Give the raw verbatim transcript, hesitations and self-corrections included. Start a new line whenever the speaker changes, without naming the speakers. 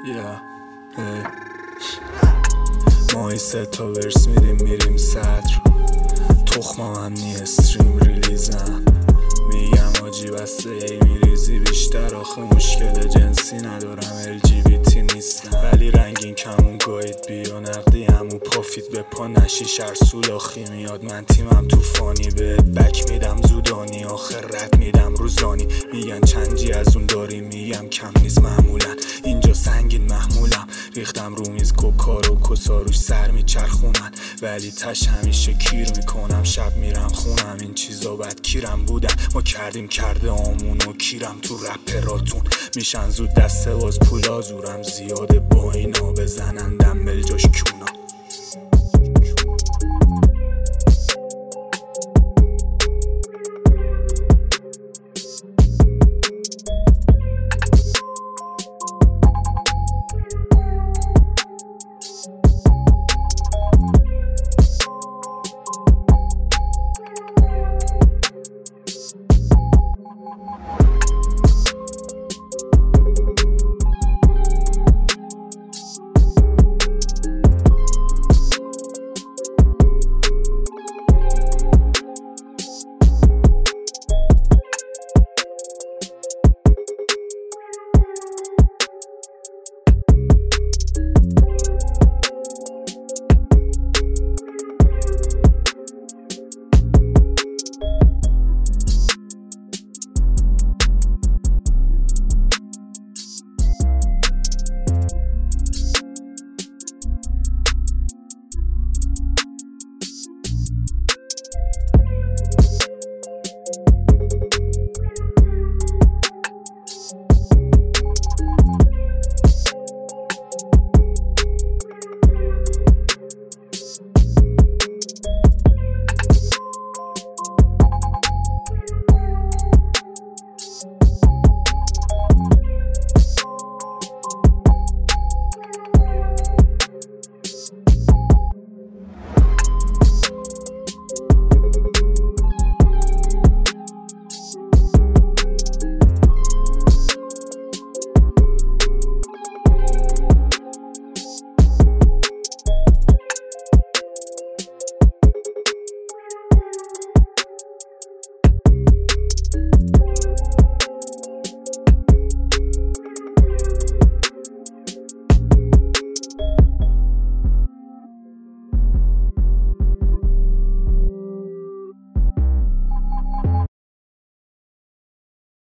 yeah. hey. ماهی سه تا ورس میدیم میریم صدر، تخمام هم نی استریم ریلیزم. میگم آجی بسته ای میریزی بیشتر، آخه مشکل جنسی ندارم ال جی بی تی نیستم. ولی رنگین کمون گاید بیا نقدی همو پافیت به پا نشی شر سولاخی میاد. من تیمم تو فانی بهت بک میدم زودانی، آخر رد میدم روزانی. میگن چنجی از اون داری میگم کم نیست معمولا، اینجا سنگین محمولم. ریختم رو میز کوکار و کساروش سر میچرخونن، ولی تش همیشه کیر میکنم. شب میرم خونم این چیزا بد کیرم بودن، ما کردیم کرده آمون و کیرم تو رپراتون. میشن زود دسته باز پولا زورم زیاده با اینا، بزنن دنبل جاش کیونا.